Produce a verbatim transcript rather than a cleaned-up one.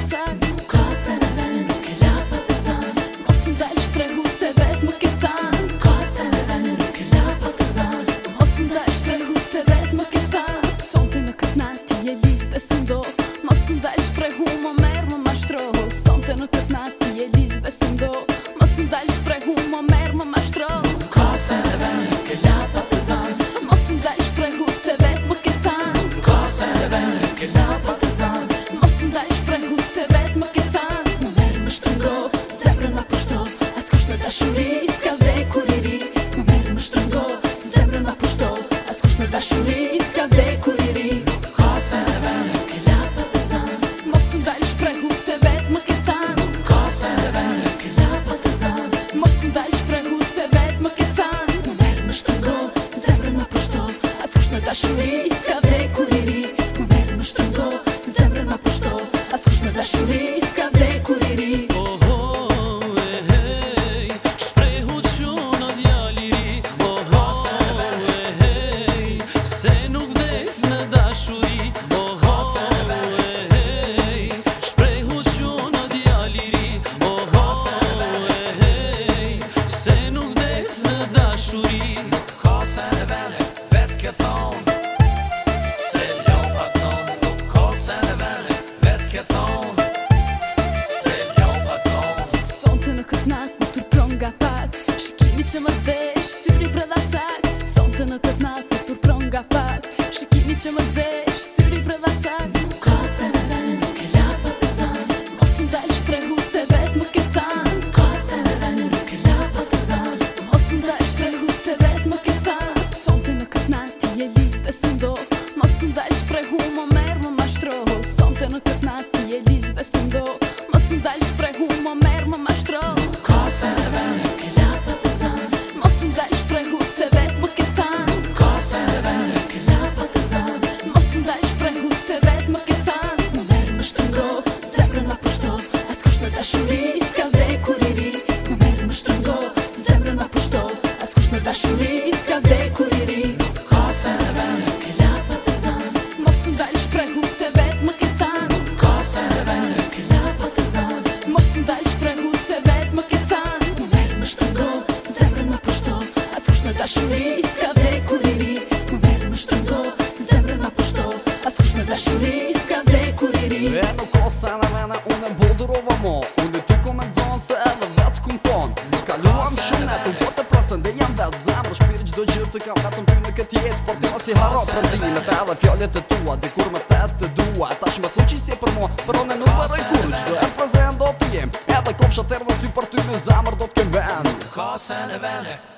cak. Nuk ka se në vene nuk e la pa të zan. Mos më dal shprehu se vet më ke tan. Nuk ka se në vene nuk e la pa të zan. Mos më dal shprehu se vet më ke tan. Sonte në këtë natë ti e liz dhe s'ndo. Mos më dal shprehu më merë më mashtroho. Sonte në këtë natë ti e liz dhe s'ndo. Mos më dal shprehu më merë më mashtroho. Nuk ka se në vene nuk e la pa të zan. Mos më dal shprehu se vet më ke tan. Nuk ka se në vene nuk e la pa të zan. Mos më dal shprehu se vet më ke tan. Më merë më shtrëngo, zemrën ma pushto. Askush në dashuri s'ka vdek kur i ri. Më merë më shtrëngo, zemrën ma pushto. Askush në dashuri s'ka vdek kur i ri. Nuk ka se në vene nuk e la pa të zan. Mos më dal shprehu se vet më ke tan. Nuk ka se në vene nuk e la pa të zan. Mos më dal shprehu se vet më ke tan. Më merë më shtrëngo, zemrën ma pushto. Askush në dashuri s'ka vdek kur i ri. Më merë më shtrëngo, zemrën ma pushto. Askush në dashuri s'ka vdek kur i ri. Shikimi që më zdesh, syri brëdha cak. Sonte në këtë natë të turpron nga pak. Shikimi që më zdesh, syri brëdha cak. Nuk ka se në vene nuk e la pa të zan. Mos më dal shprehu se vet më ke tan. Nuk ka se në vene nuk e la pa të zan. Mos më dal shprehu se vet më ke tan. Sonte në këtë natë ti e liz dhe s'ndo. Mos më dal shprehu më merë më mashtroho. Sonte në këtë natë ti e liz dhe s'ndo. Mos më dal shprehu më merë më mashtroho. Nuk ka se në vene nuk e la. Mos më dal shprehu se vet më ke tan. Nuk ka se në vene nuk e la pa të zan. Mos më dal shprehu se vet më ke tan. Më merë më shtrëngo, zemrën ma pushto. Askush në dashuri s'ka vdek kur i ri. Më merë më shtrëngo, zemrën ma pushto. Askush në dashuri s'ka vdek kur i ri. Nuk ka se në vene nuk e la pa të zan. Mos më dal shprehu se vet më ke tan. Nuk ka se në vene nuk e la pa të zan. Mos më dal shprehu se vet më ke tan. Më merë më shtrëngo, zemrën ma pushto. Askush në dashuri s'ka vdek kur i ri. Më merë më shtrëngo, zemrën ma pushto. Askush në dashuri s'ka vdek kur i ri. E nuk ka se në vene unë e boldurova mo. Unë ty ku me zonë se edhe vetë kum ton. Në kaluam shumë net, unë po të prasën dhe jam vetë zemrë. Shpirë gjdo gjithë të kam vetëm ty në këtë jetë. Por ty mos i haro prëndimet edhe fjallet e tua. Dikur me thet të dua. Tash me thu që si për mo, për unë nuk përrej kur. Gjdo e prezent do t'jem. Edhe kopshat erdhe sy për ty në zemrë do t'kem ven. Nuk ka se në vene